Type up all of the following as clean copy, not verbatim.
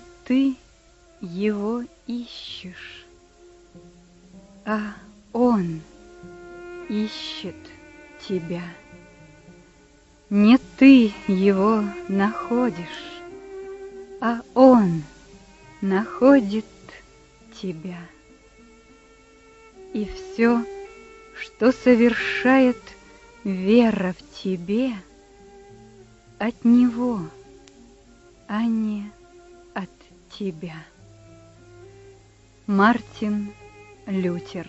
ты его ищешь, а он ищет тебя. Не ты его находишь, а он находит тебя. И все, что совершает вера в тебе, от него, а не от тебя. Мартин Лютер.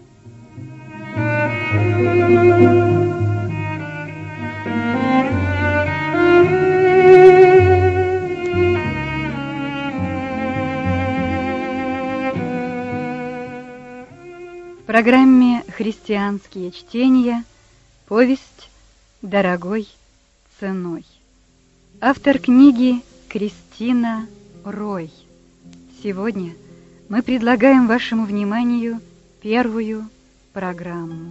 В программе «Христианские чтения» повесть «Дорогой ценой». Автор книги Кристина Рой. Сегодня мы предлагаем вашему вниманию первую программу.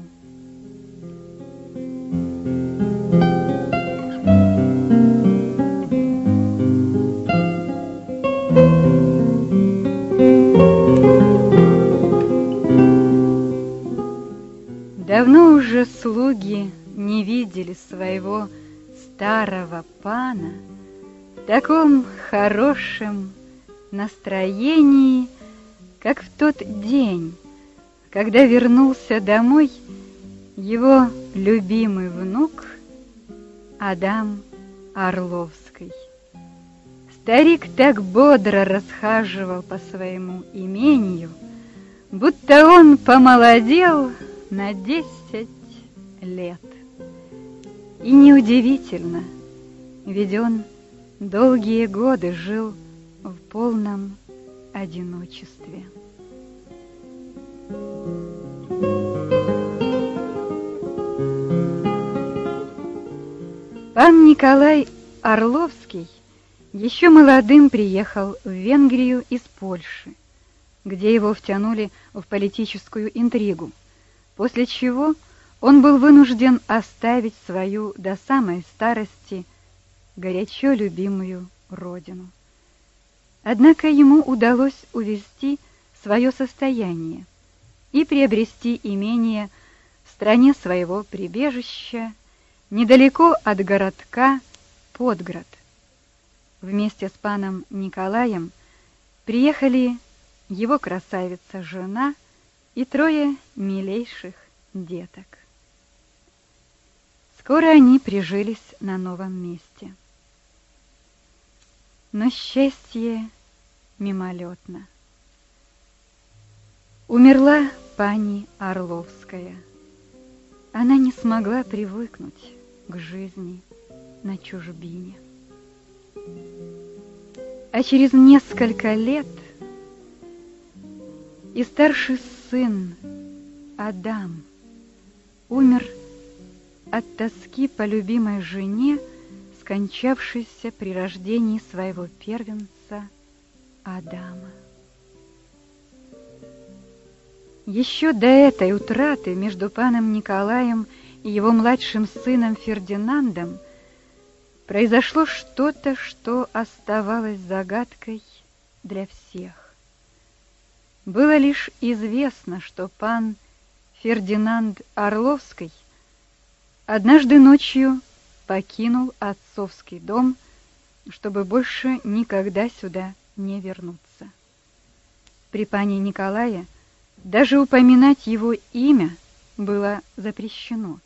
Давно уже слуги не видели своего старого пана в таком хорошем настроении, как в тот день, когда вернулся домой его любимый внук Адам Орловский. Старик так бодро расхаживал по своему имению, будто он помолодел на 10 лет. И неудивительно, ведь он долгие годы жил в полном одиночестве. Пан Николай Орловский еще молодым приехал в Венгрию из Польши, где его втянули в политическую интригу, после чего он был вынужден оставить свою до самой старости горячо любимую родину. Однако ему удалось увести свое состояние и приобрести имение в стране своего прибежища, недалеко от городка Подград. Вместе с паном Николаем приехали его красавица-жена и 3 милейших деток. Скоро они прижились на новом месте. Но счастье мимолетно. Умерла пани Орловская. Она не смогла привыкнуть к жизни на чужбине. А через несколько лет и старший сын Адам умер от тоски по любимой жене, скончавшейся при рождении своего первенца Адама. Еще до этой утраты между паном Николаем и его младшим сыном Фердинандом произошло что-то, что оставалось загадкой для всех. Было лишь известно, что пан Фердинанд Орловский однажды ночью покинул отцовский дом, чтобы больше никогда сюда не вернуться. При пане Николае даже упоминать его имя было запрещено.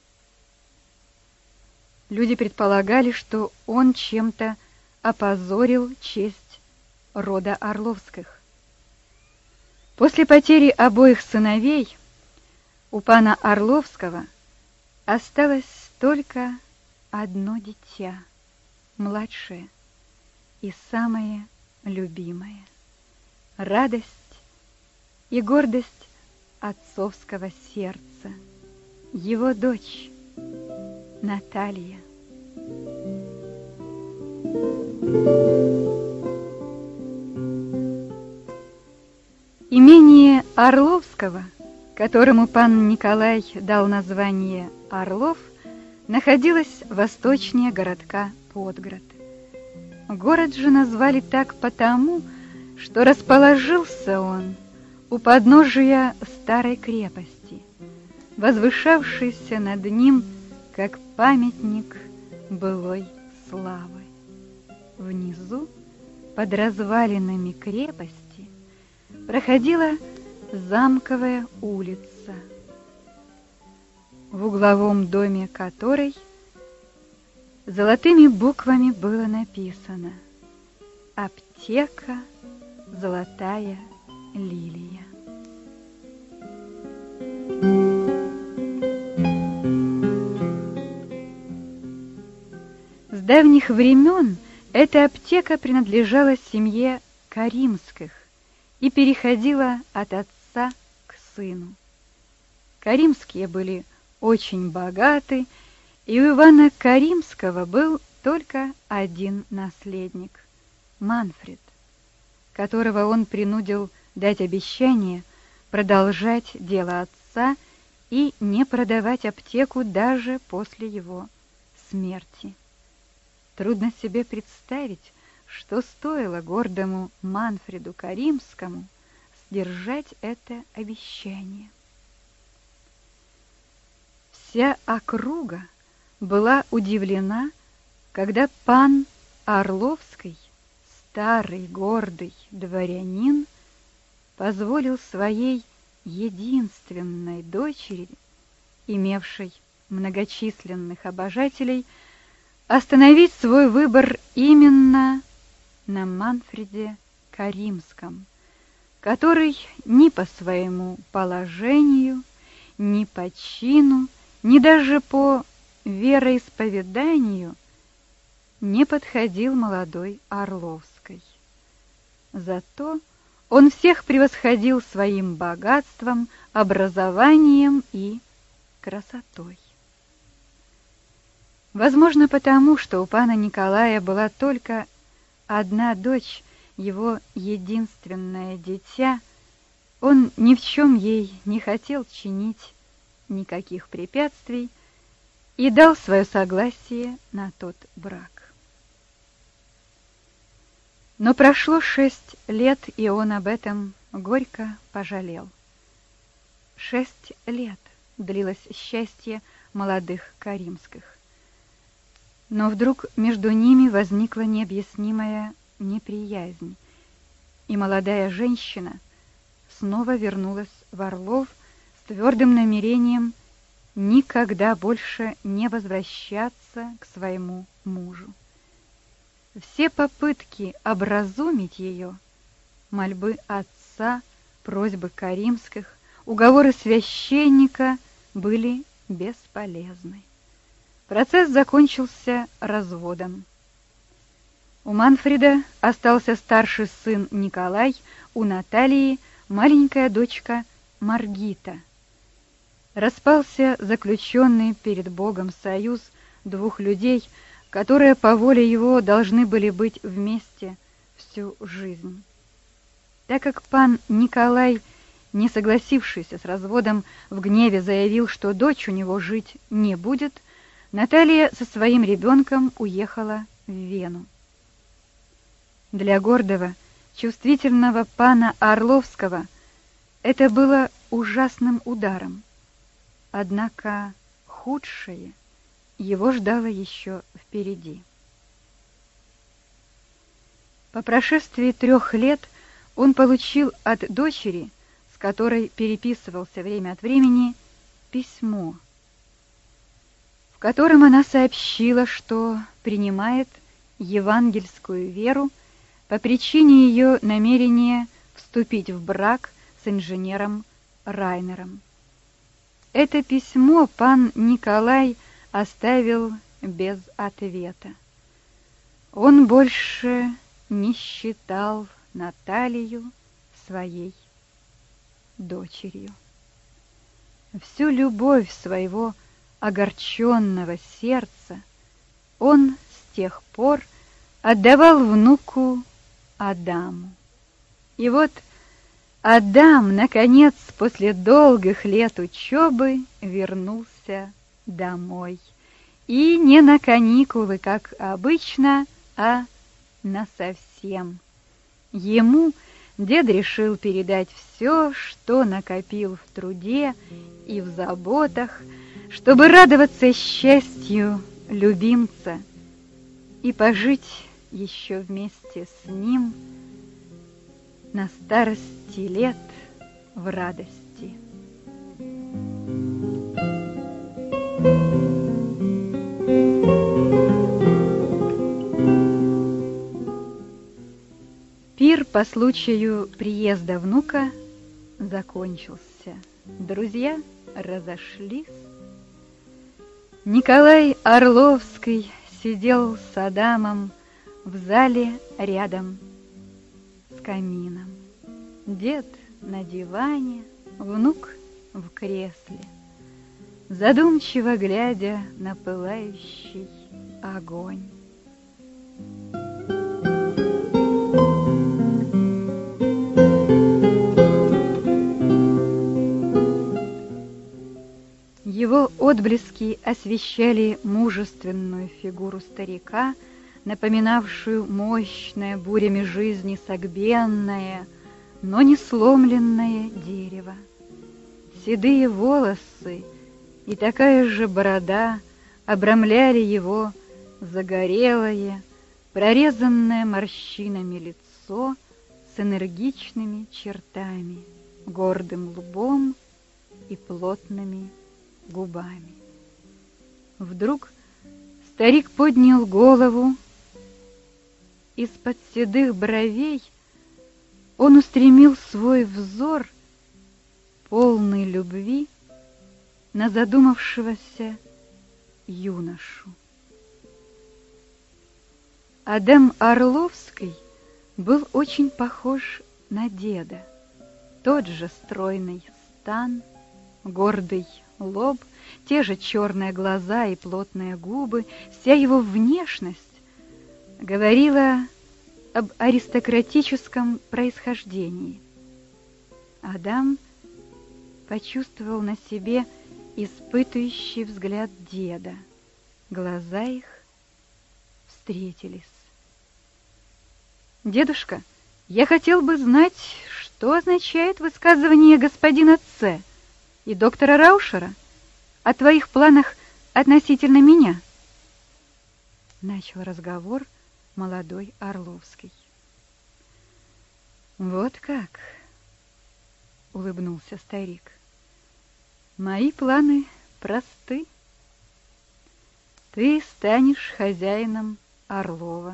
Люди предполагали, что он чем-то опозорил честь рода Орловских. После потери обоих сыновей у пана Орловского осталось только одно дитя, младшее и самое любимое, радость и гордость отцовского сердца, его дочь Наталья. Имение Орловского, которому пан Николай дал название Орлов, находилось восточнее городка Подград. Город же назвали так потому, что расположился он у подножия старой крепости, возвышавшейся над ним, как памятник былой славы. Внизу, под развалинами крепости, проходила замковая улица, в угловом доме которой золотыми буквами было написано: «Аптека Золотая лилия». С давних времен эта аптека принадлежала семье Каримских и переходила от отца к сыну. Каримские были очень богаты, и у Ивана Каримского был только один наследник — Манфред, которого он принудил дать обещание продолжать дело отца и не продавать аптеку даже после его смерти. Трудно себе представить, что стоило гордому Манфреду Каримскому сдержать это обещание. Вся округа была удивлена, когда пан Орловский, старый гордый дворянин, позволил своей единственной дочери, имевшей многочисленных обожателей, остановить свой выбор именно на Манфреде Каримском, который ни по своему положению, ни по чину, ни даже по вероисповеданию не подходил молодой Орловской. Зато он всех превосходил своим богатством, образованием и красотой. Возможно, потому, что у пана Николая была только одна дочь, его единственное дитя, он ни в чем ей не хотел чинить никаких препятствий и дал свое согласие на тот брак. Но прошло 6 лет, и он об этом горько пожалел. 6 лет длилось счастье молодых Каримских. Но вдруг между ними возникла необъяснимая неприязнь, и молодая женщина снова вернулась в Орлов с твердым намерением никогда больше не возвращаться к своему мужу. Все попытки образумить ее, мольбы отца, просьбы Каримских, уговоры священника были бесполезны. Процесс закончился разводом. У Манфреда остался старший сын Николай, у Натальи маленькая дочка Маргита. Распался заключенный перед Богом союз двух людей, которые по воле его должны были быть вместе всю жизнь. Так как пан Николай, не согласившийся с разводом, в гневе заявил, что дочь у него жить не будет, Наталья со своим ребенком уехала в Вену. Для гордого, чувствительного пана Орловского это было ужасным ударом. Однако худшее его ждало еще впереди. По прошествии 3 лет он получил от дочери, с которой переписывался время от времени, письмо, в котором она сообщила, что принимает евангельскую веру по причине ее намерения вступить в брак с инженером Райнером. Это письмо пан Николай оставил без ответа. Он больше не считал Наталью своей дочерью. Всю любовь своего огорченного сердца он с тех пор отдавал внуку Адаму. И вот Адам, наконец, после долгих лет учебы, вернулся домой. И не на каникулы, как обычно, а насовсем. Ему Дед решил передать все, что накопил в труде и в заботах, чтобы радоваться счастью любимца и пожить еще вместе с ним на старости лет в радости. Пир по случаю приезда внука закончился. Друзья разошлись. Николай Орловский сидел с Адамом в зале рядом с камином. Дед на диване, внук в кресле, задумчиво глядя на пылающий огонь. Его отблески освещали мужественную фигуру старика, напоминавшую мощное бурями жизни согбенное, но не сломленное дерево. Седые волосы и такая же борода обрамляли его загорелое, прорезанное морщинами лицо с энергичными чертами, гордым лбом и плотными губами. Вдруг старик поднял голову. Из-под седых бровей он устремил свой взор, полный любви, на задумавшегося юношу. Адам Орловский был очень похож на деда. Тот же стройный стан, гордый лоб, те же черные глаза и плотные губы, вся его внешность говорила об аристократическом происхождении. Адам почувствовал на себе испытующий взгляд деда. Глаза их встретились. «Дедушка, я хотел бы знать, что означает высказывание господина Ц. и доктора Раушера о твоих планах относительно меня?» Начал разговор молодой Орловский. «Вот как!» — улыбнулся старик. «Мои планы просты. Ты станешь хозяином Орлова.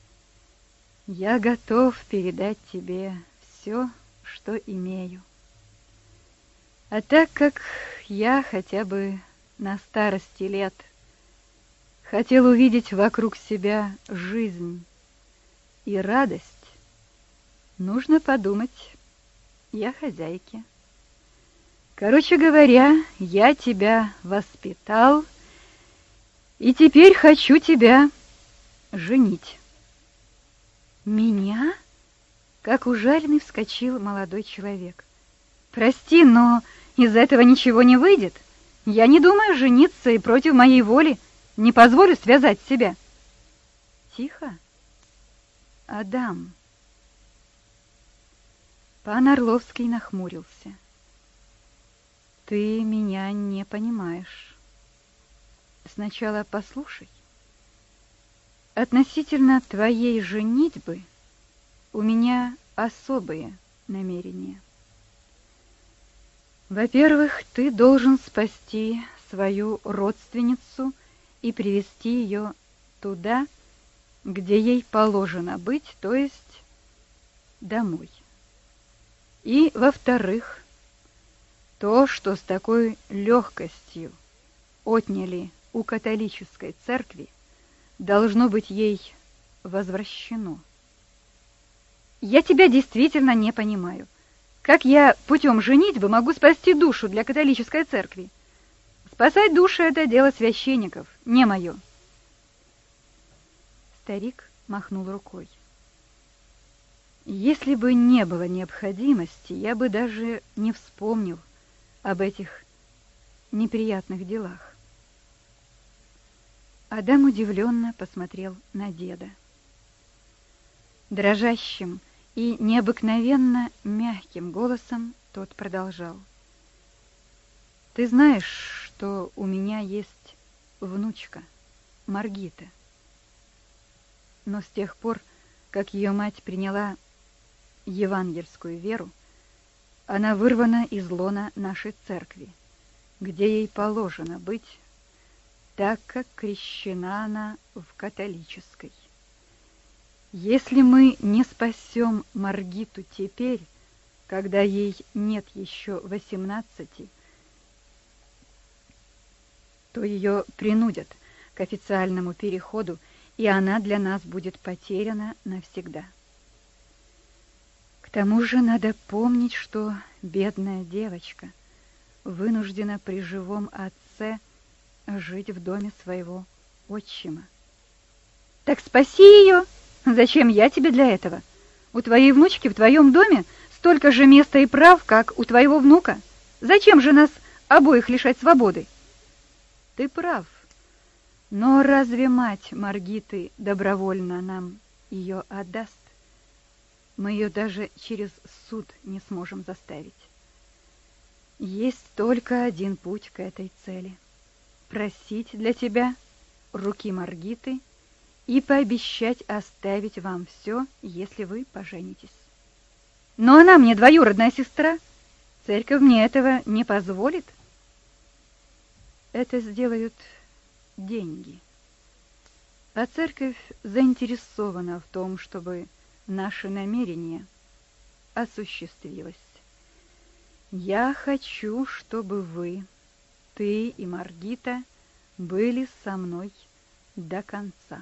Я готов передать тебе все, что имею. А так как я хотя бы на старости лет хотел увидеть вокруг себя жизнь и радость, нужно подумать и о хозяйке. Короче говоря, я тебя воспитал, и теперь хочу тебя женить». «Меня?» — как ужаленный вскочил молодой человек. «Прости, но из этого ничего не выйдет. Я не думаю жениться и против моей воли не позволю связать себя». «Тихо, Адам». Пан Орловский нахмурился. «Ты меня не понимаешь. Сначала послушай. Относительно твоей женитьбы у меня особые намерения. Во-первых, ты должен спасти свою родственницу и привести ее туда, где ей положено быть, то есть домой. И, во-вторых, то, что с такой легкостью отняли у католической церкви, должно быть ей возвращено. Я тебя действительно не понимаю. Как я путем женитьбы могу спасти душу для католической церкви? Спасать души — это дело священников, не мое. Старик махнул рукой. Если бы не было необходимости, я бы даже не вспомнил об этих неприятных делах. Адам удивленно посмотрел на деда. Дрожащим И необыкновенно мягким голосом тот продолжал. «Ты знаешь, что у меня есть внучка, Маргита. Но с тех пор, как ее мать приняла евангельскую веру, она вырвана из лона нашей церкви, где ей положено быть, так как крещена она в католической. Если мы не спасем Маргиту теперь, когда ей нет еще 18, то ее принудят к официальному переходу, и она для нас будет потеряна навсегда. К тому же надо помнить, что бедная девочка вынуждена при живом отце жить в доме своего отчима. Так спаси ее! Зачем я тебе для этого? У твоей внучки в твоем доме столько же места и прав, как у твоего внука. Зачем же нас обоих лишать свободы? Ты прав. Но разве мать Маргиты добровольно нам ее отдаст? Мы ее даже через суд не сможем заставить. Есть только один путь к этой цели. Просить для тебя руки Маргиты и пообещать оставить вам все, если вы поженитесь. Но она мне двоюродная сестра. Церковь мне этого не позволит. Это сделают деньги. А церковь заинтересована в том, чтобы наше намерение осуществилось. Я хочу, чтобы вы, ты и Маргита, были со мной до конца.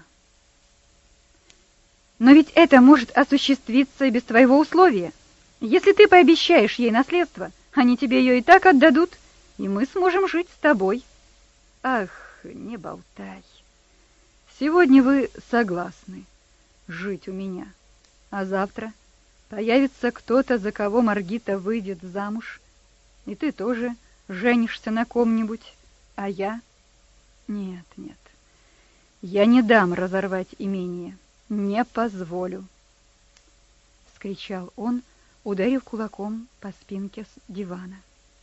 Но ведь это может осуществиться и без твоего условия. Если ты пообещаешь ей наследство, они тебе ее и так отдадут, и мы сможем жить с тобой. Ах, не болтай. Сегодня вы согласны жить у меня, а завтра появится кто-то, за кого Маргита выйдет замуж, и ты тоже женишься на ком-нибудь, а я... Нет, нет, я не дам разорвать имение. «Не позволю!» — вскричал он, ударив кулаком по спинке дивана.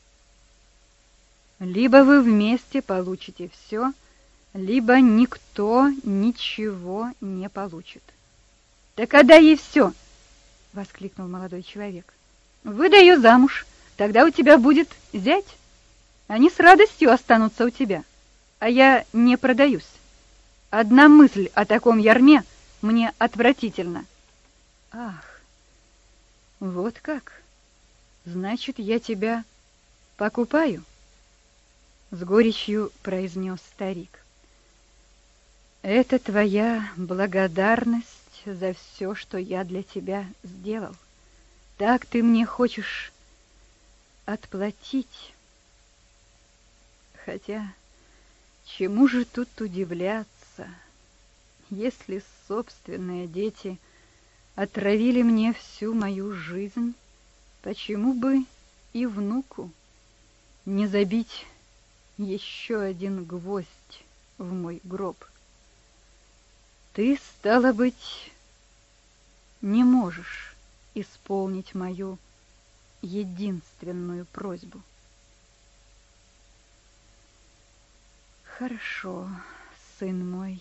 «Либо вы вместе получите все, либо никто ничего не получит». «Так отдай ей все!» — воскликнул молодой человек. «Выдай ее замуж, тогда у тебя будет зять. Они с радостью останутся у тебя, а я не продаюсь. Одна мысль о таком ярме мне отвратительно». «Ах, вот как? Значит, я тебя покупаю?» С горечью произнес старик. «Это твоя благодарность за все, что я для тебя сделал. Так ты мне хочешь отплатить? Хотя, чему же тут удивляться, если собственные дети отравили мне всю мою жизнь, почему бы и внуку не забить еще один гвоздь в мой гроб? Ты, стало быть, не можешь исполнить мою единственную просьбу. Хорошо, сын мой.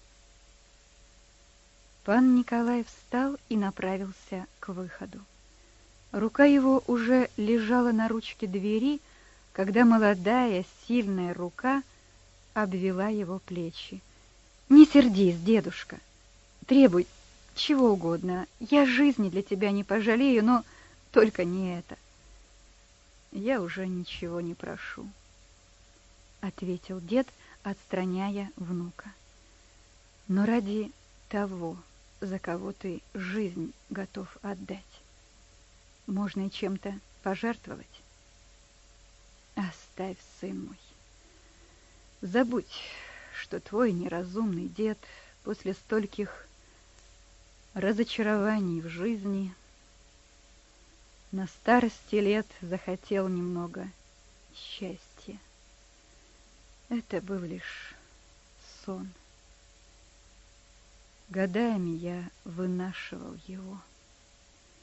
Пан Николай встал и направился к выходу. Рука его уже лежала на ручке двери, когда молодая, сильная рука обвела его плечи. «Не сердись, дедушка. Требуй чего угодно. Я жизни для тебя не пожалею, но только не это». «Я уже ничего не прошу», — ответил дед, отстраняя внука. «Но ради того, за кого ты жизнь готов отдать, можно и чем-то пожертвовать. Оставь, сын мой. Забудь, что твой неразумный дед после стольких разочарований в жизни на старости лет захотел немного счастья. Это был лишь сон. Годами я вынашивал его.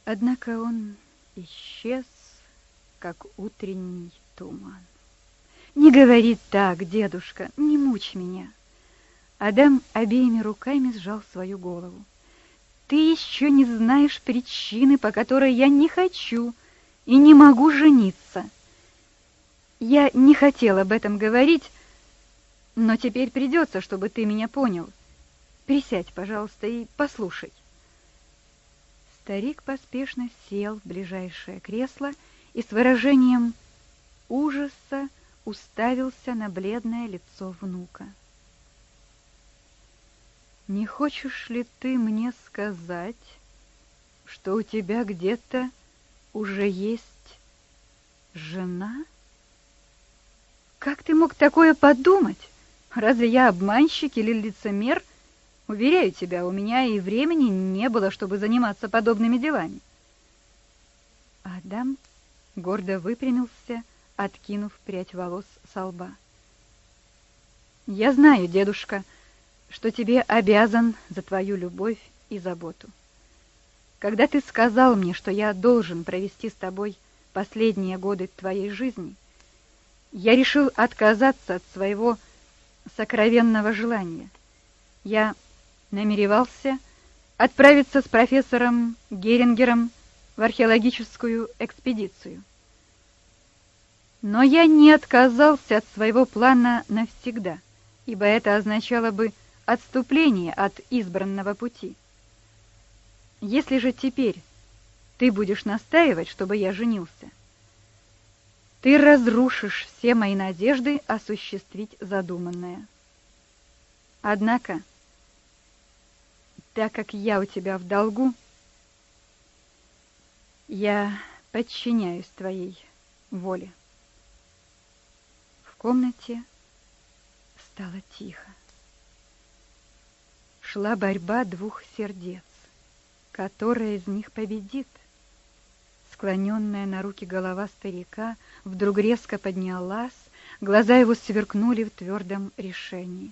Однако он исчез, как утренний туман. Не говори так, дедушка, не мучь меня. Адам обеими руками сжал свою голову. Ты еще не знаешь причины, по которой я не хочу и не могу жениться. Я не хотел об этом говорить, но теперь придется, чтобы ты меня понял. Присядь, пожалуйста, и послушай. Старик поспешно сел в ближайшее кресло и с выражением ужаса уставился на бледное лицо внука. «Не хочешь ли ты мне сказать, что у тебя где-то уже есть жена? Как ты мог такое подумать? Разве я обманщик или лицемер? Уверяю тебя, у меня и времени не было, чтобы заниматься подобными делами». Адам гордо выпрямился, откинув прядь волос со лба. «Я знаю, дедушка, что тебе обязан за твою любовь и заботу. Когда ты сказал мне, что я должен провести с тобой последние годы твоей жизни, я решил отказаться от своего сокровенного желания. Я намеревался отправиться с профессором Герингером в археологическую экспедицию. Но я не отказался от своего плана навсегда, ибо это означало бы отступление от избранного пути. Если же теперь ты будешь настаивать, чтобы я женился, ты разрушишь все мои надежды осуществить задуманное. Однако, так как я у тебя в долгу, я подчиняюсь твоей воле. В комнате стало тихо. Шла борьба двух сердец. Которая из них победит? Склоненная на руки голова старика вдруг резко поднялась, глаза его сверкнули в твердом решении.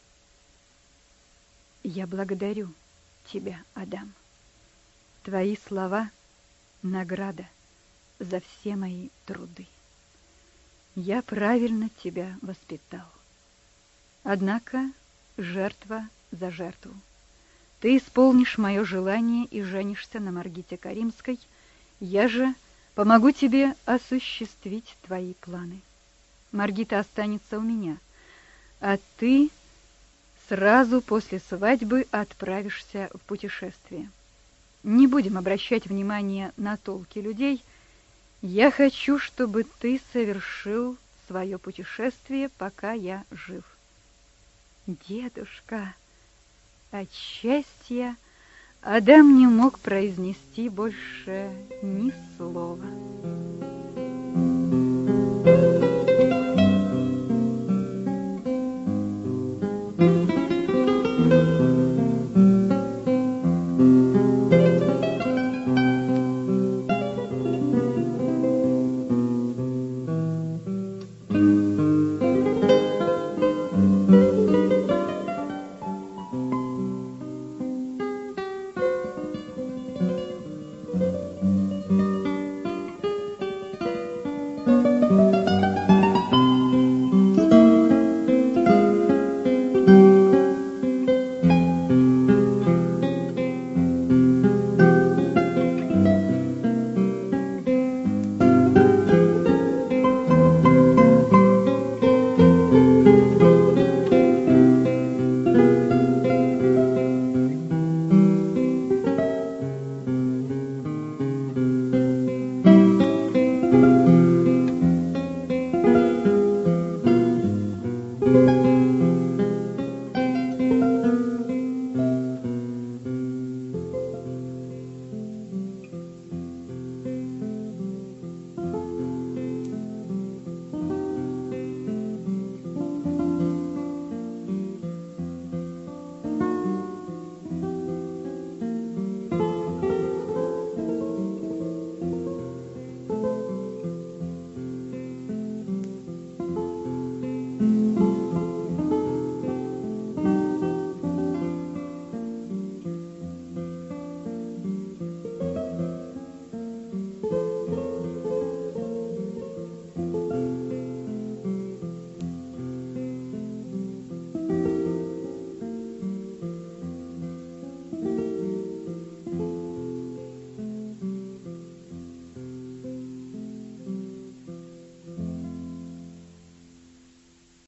«Я благодарю тебя, Адам. Твои слова — награда за все мои труды. Я правильно тебя воспитал. Однако жертва за жертву. Ты исполнишь мое желание и женишься на Маргите Каримской. Я же помогу тебе осуществить твои планы. Маргита останется у меня, а ты сразу после свадьбы отправишься в путешествие. Не будем обращать внимание на толки людей. Я хочу, чтобы ты совершил свое путешествие, пока я жив». «Дедушка!» От счастья Адам не мог произнести больше ни слова.